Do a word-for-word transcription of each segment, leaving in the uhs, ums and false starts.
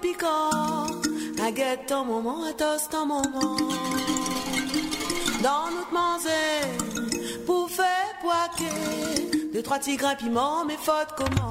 piquant, un guette un moment, un toast un moment. Dans notre manzé, pour faire poiquer, deux, trois tigres, un piment, mais faute comment.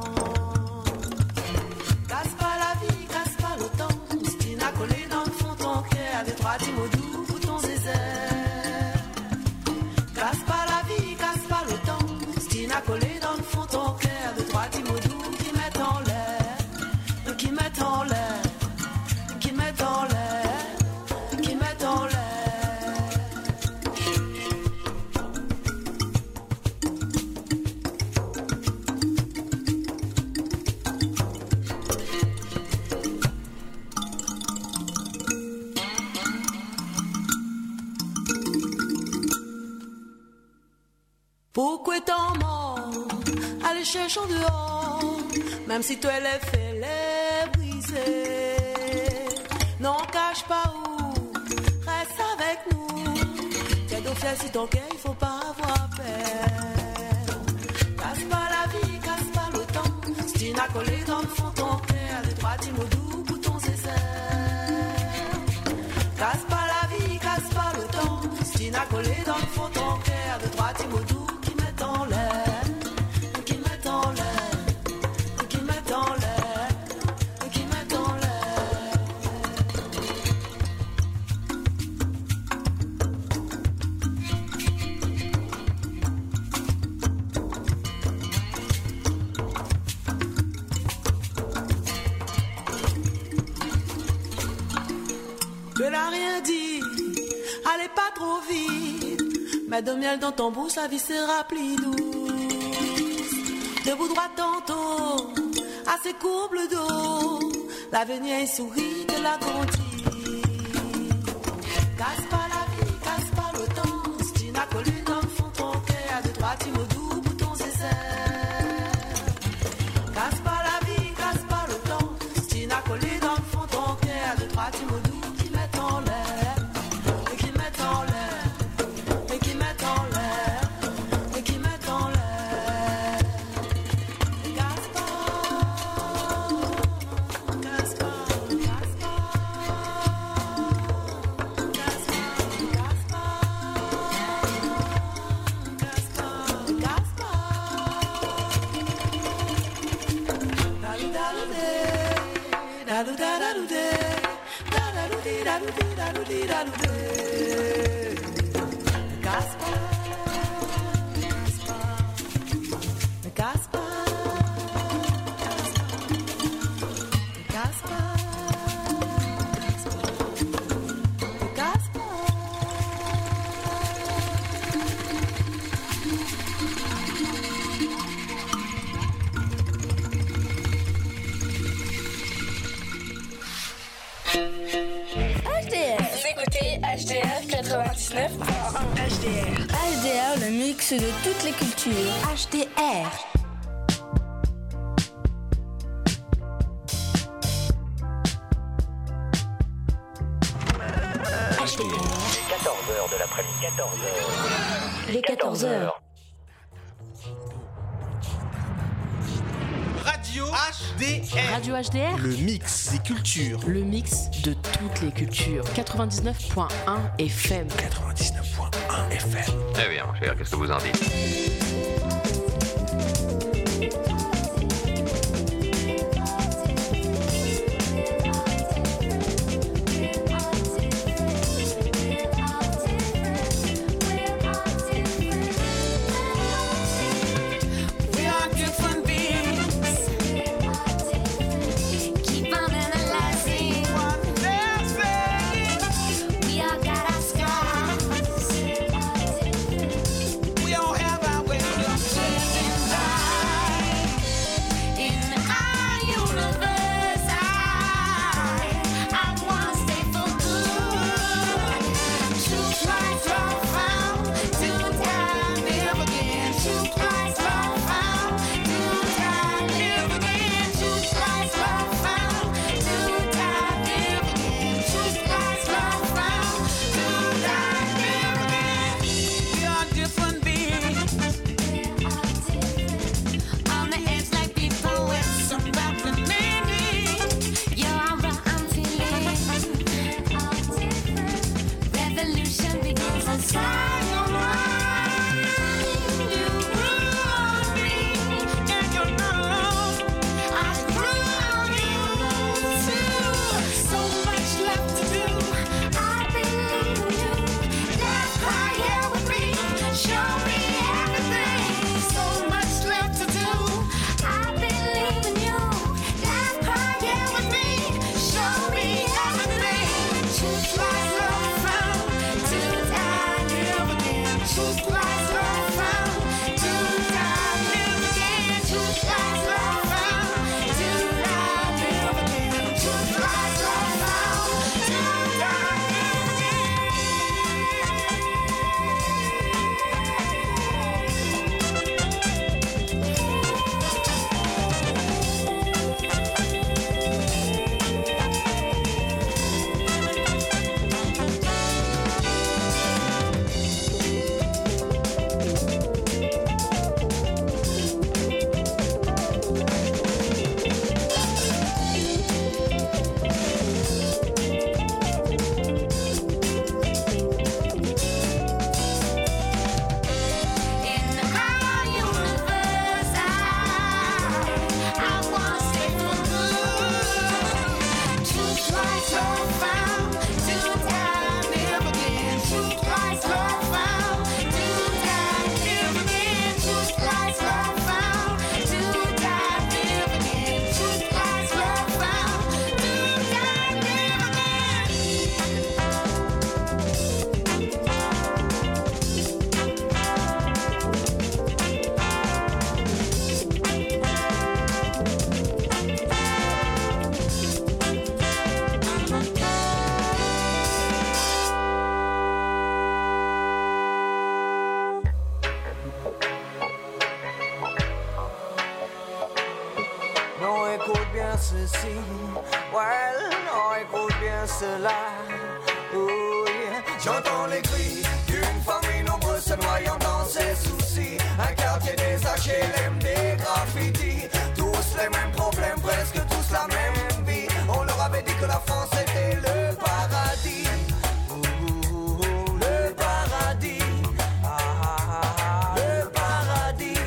Casse pas la vie, casse pas le temps, Stine a collé dans le fond ton cœur, deux, trois petits mots doux pour ton zézère. Casse pas la vie, casse pas le temps, Stine a collé dans le fond ton cœur, deux, trois petits mots doux qui mettent en l'air, qui mettent en l'air, qui mettent en l'air, qui mettent en l'air. Pourquoi t'en mort? Allez chercher en dehors, même si toi les fait les briser. Non, cache pas où, reste avec nous. T'es d'office si ton cœur, il faut pas avoir peur. Casse pas la vie, casse pas le temps. Stine a collé dans le fond ton cœur, les trois petits mots doux pour ton zézère. Casse pas la vie, casse pas le temps. Stine a collé dans le fond ton cœur, les trois petits mots doux. En l'air, qui mettent en l'air, qui mettent en l'air, qui mettent en l'air. Je n'ai rien dit, allez pas trop vite. Mets de miel dans ton bouche, la vie sera plus douce. Debout droit tantôt, assez courbe le dos. L'avenir est sourit de la conti. Casse pas la vie, casse pas le temps. Stine a collé dans le fond ton cœur, deux, trois petits mots doux pour ton zézère. Casse pas la vie, casse pas le temps. Stine a collé dans le fond ton cœur, deux, trois petits mots doux qui mettent en l'air, et qui mettent en l'air. H D R quatre-vingt-dix-neuf point un. H D R. H D R, le mix de toutes les cultures. H D R. H D R. quatorze heures de l'après-midi, quatorze heures. Les quatorze heures. Radio H D R. Radio H D R. Le mix des cultures. Le mix de toutes les cultures. quatre-vingt-dix-neuf point un F M. quatre-vingt-dix-neuf point un F M. Eh bien, mon cher, qu'est-ce que vous en dites ? We all have our way. ceci. Well, non, écoute bien cela. Oh yeah. J'entends les cris d'une famille nombreuse se noyant dans ses soucis. Un quartier des H L M, des graffitis. Tous les mêmes problèmes, presque tous la même vie. On leur avait dit que la France était le paradis. Ouh, le paradis. Ah, ah, ah, le paradis.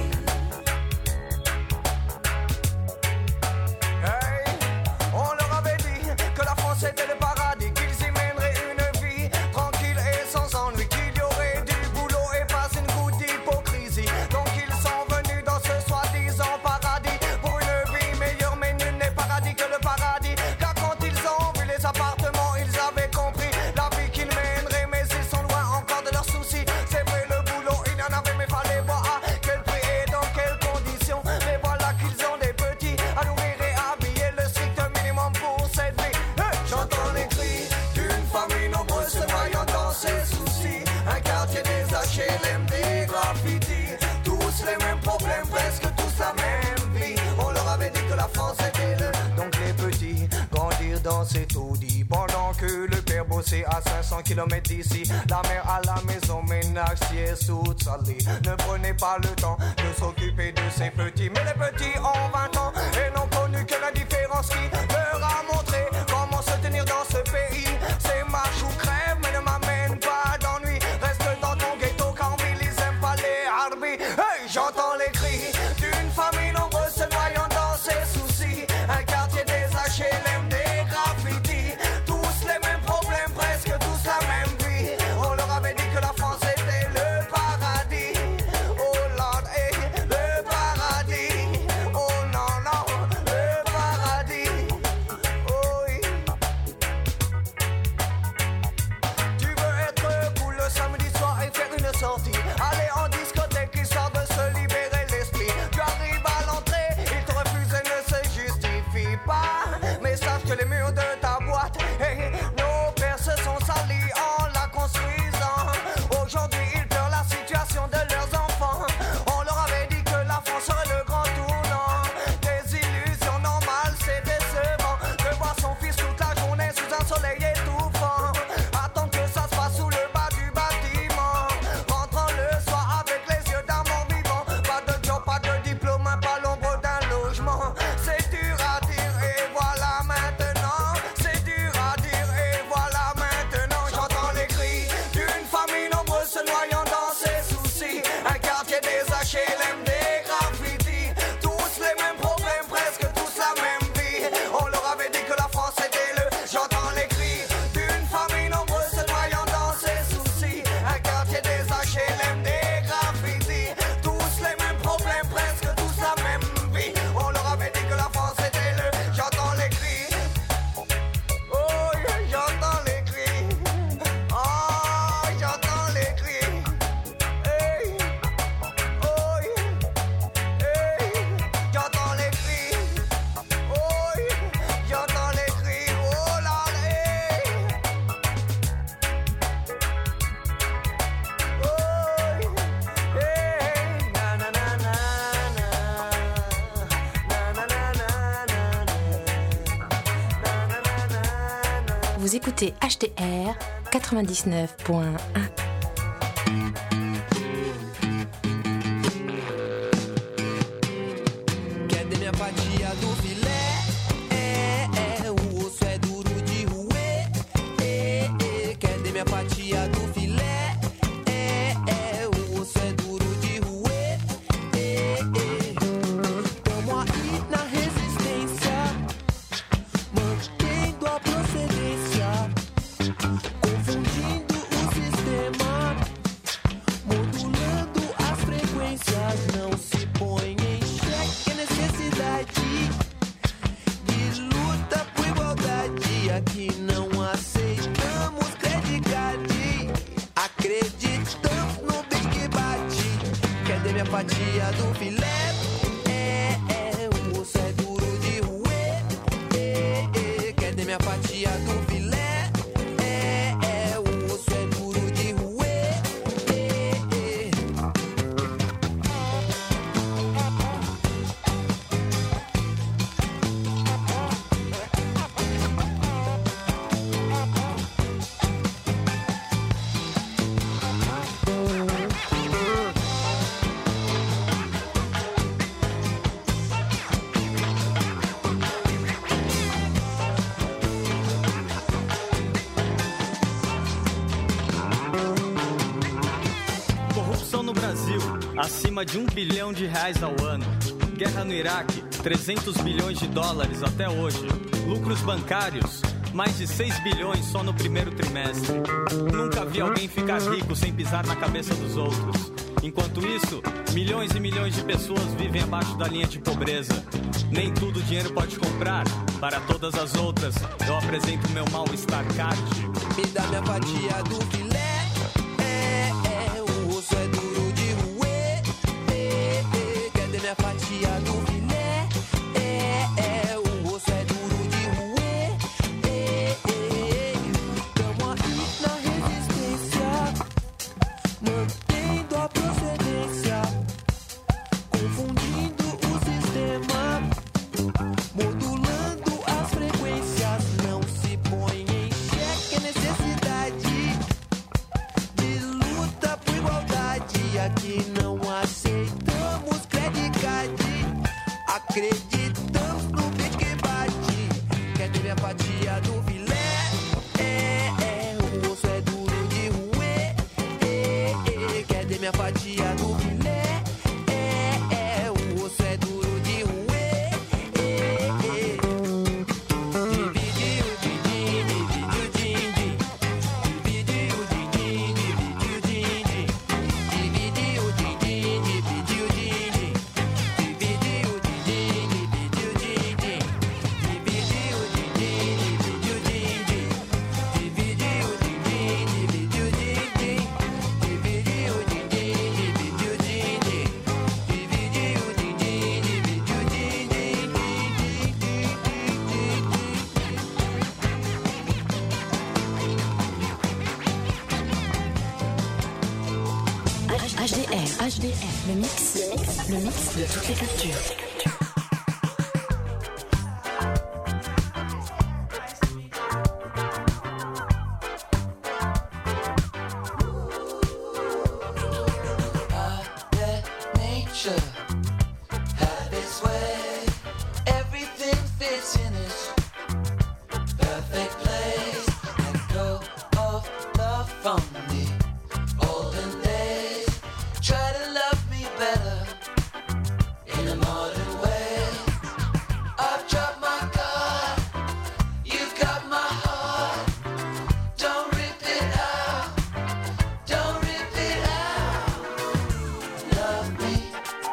Hey, on leur avait dit que la France était le paradis, qu'ils y mèneraient une vie tranquille et sans ennui, qu'il y aurait du boulot et pas une goutte d'hypocrisie. Donc ils sont venus dans ce soi-disant paradis pour une vie meilleure, mais nul n'est paradis que le paradis. Car quand ils ont vu les appartements, ils avaient compris la vie qu'ils mèneraient, mais ils sont loin encore de leurs soucis. C'est vrai, le boulot, il y en avait, mais fallait voir à quel prix et dans quelles conditions. Mais voilà qu'ils ont des petits à nourrir et habiller, le strict minimum pour cette vie. Hey, j'entends les cris d'une famille nombreuse se noyant dans ses soucis. Un quartier des H L M, des graffitis. Tous les mêmes problèmes, presque tous la même vie. On leur avait dit que la France était le. Donc les petits grandirent dans ces taudis, pendant que le père bossait à cinq cents kilomètres d'ici. La mère à la maison, ménage, sieste, toute salée. Ne prenez pas le temps de s'occuper de ces petits. Mais les petits ont vingt ans et n'ont connu que l'indifférence qui leur a montré comment se tenir dans ce pays. C'est marche ou crève, mais ne m'amène pas d'ennui. Reste dans ton ghetto car en ville ils aiment pas les harbis. Hey, j'entends les cris d'une famille nombreuse se noyant dans ses soucis. Un quartier des H L M, des graffitis. Tous les mêmes problèmes, presque tous la même vie. On leur avait dit que la France était le paradis. Oh Lord, hey, le paradis. Oh non, non, le paradis. Oh oui. Tu veux être cool le samedi soir et faire une sortie. Aller en discothèque histoire de se libérer. Vous écoutez H D R quatre-vingt-dix-neuf point un. Acima de um bilhão de reais ao ano. Guerra no Iraque, trezentos bilhões de dólares até hoje. Lucros bancários, mais de seis bilhões só no primeiro trimestre. Nunca vi alguém ficar rico sem pisar na cabeça dos outros. Enquanto isso, milhões e milhões de pessoas vivem abaixo da linha de pobreza. Nem tudo o dinheiro pode comprar. Para todas as outras, eu apresento meu mal-estar card. Me dá minha fatia do filé. É, é, o osso é duro de roer. É, é, cadê minha fatia do filé? É, é, o osso é duro de roer. É, é, tamo aí na resistência, mantendo a procedência, confundindo o sistema, modulando as frequências. Não se põe em xeque a necessidade de luta por igualdade. Aqui não aceitamos credicade, acreditamos no beat que bate. Quer ter minha fatia do filé? É, é, o osso é duro de roer. É, é, quer ter minha fatia do filé? É, é, o osso é duro de roer. É, é. Divide o din-din, divide o din-din. Divide o din-din, divide o din-din. Divide o din-din, divide o din-din. Divide o din-din, divide o din-din. Divide o din-din, divide o din-din. Divide o din-din, divide o din-din. Divide o din-din, divide o din-din. Divide o din-din, divide o din-din. H D R, H D R, le mix, le mix de toutes les cultures. Let nature have its way. Everything fits in its perfect place. Let go of love from the olden days. Try to love me better in a modern way. I've dropped my guard. You've got my heart. Don't rip it out. Don't rip it out. Love me.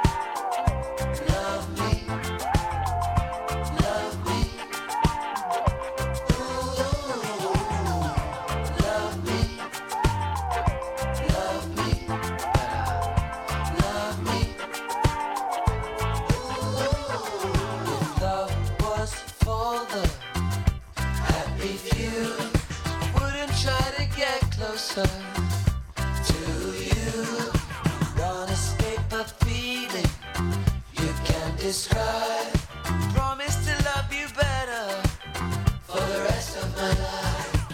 Love me. Love me. Ooh. Love me. Love me. Love me. If love was for the happy few, wouldn't try to get closer to you. Don't escape a feeling you can't describe. Promise to love you better for the rest of my life.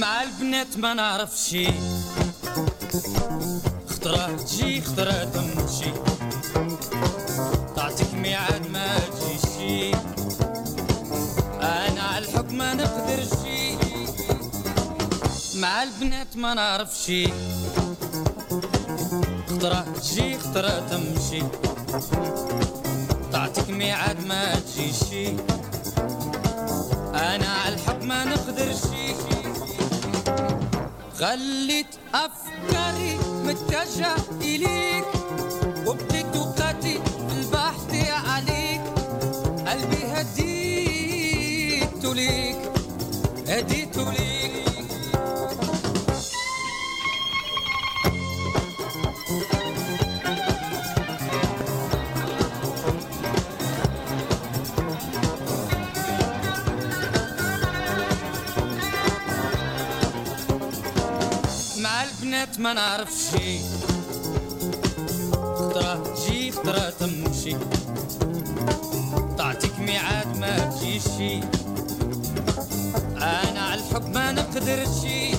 مع البنات ما نعرف شي خطرة تجي خطرة تمشي تعطيك ميعاد ما تجيشي انا على الحب ما نقدرشي مع البنات ما نعرف شي خطرة تجي خطرة تمشي تعطيك ميعاد ما تجيشي انا على الحب ما نقدرشي خليت افكاري متجهة اليك وبديت وقتي في البحث عليك قلبي هديته ليك هديته ليك مع البنات ما نعرف شي خطرة تجي خطرة تمشي تعطيك ميعاد ما تجيشي انا على الحب ما نقدرشي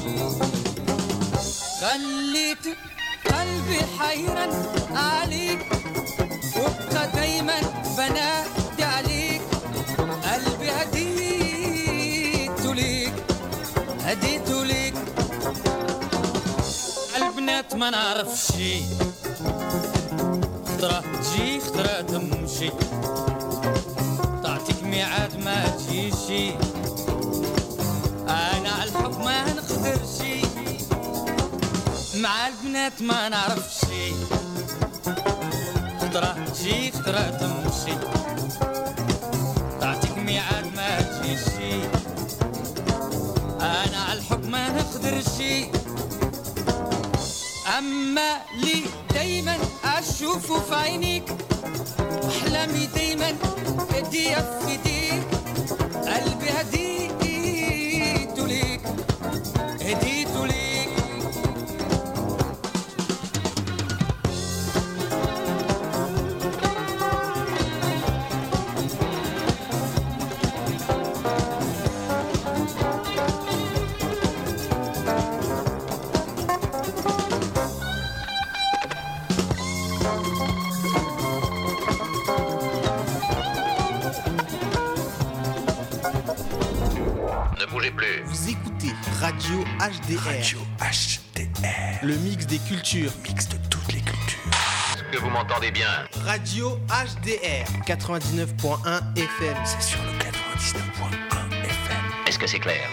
خليت قلبي حيران عليك وابقى دايما بنادي عليك قلبي هديته ليك هديته ليك البنات ما نعرف شي خطرة تجي خطرة تمشي تعطيك ميعاد ما تجيشي انا على الحب ما نقدرشي مع البنات ما نعرف شي خطرة تجي خطرة تمشي تعطيك ميعاد ما تجيشي انا على الحب ما نقدرشي أما لي دايما أشوفه في عينيك أحلامي دايما إيدي في إيديك قلبي هديته ليك هديته ليك Vous écoutez Radio H D R. Radio H D R. Le mix des cultures. Mix de toutes les cultures. Est-ce que vous m'entendez bien? Radio H D R. quatre-vingt-dix-neuf point un F M. C'est sur le quatre-vingt-dix-neuf point un F M. Est-ce que c'est clair?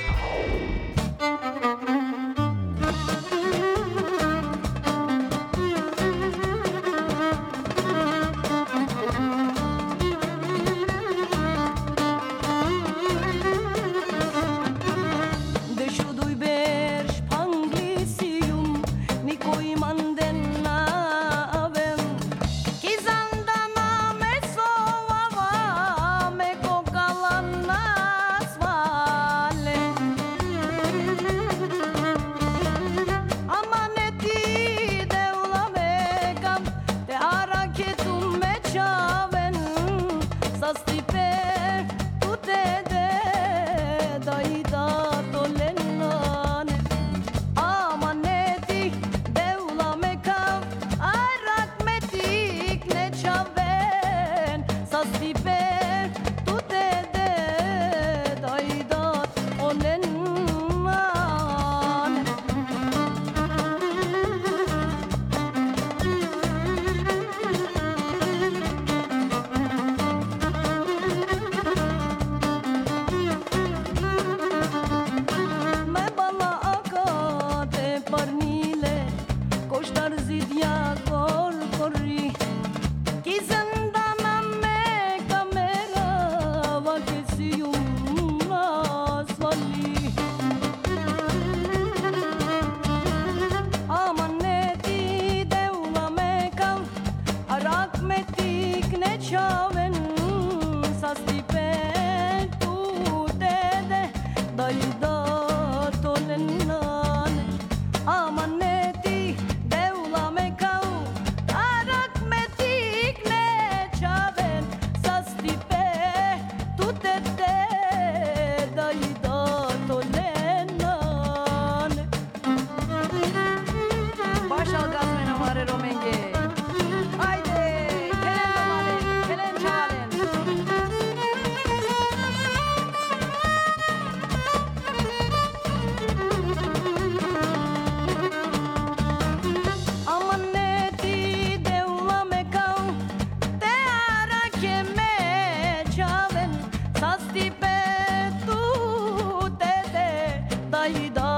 البيضاء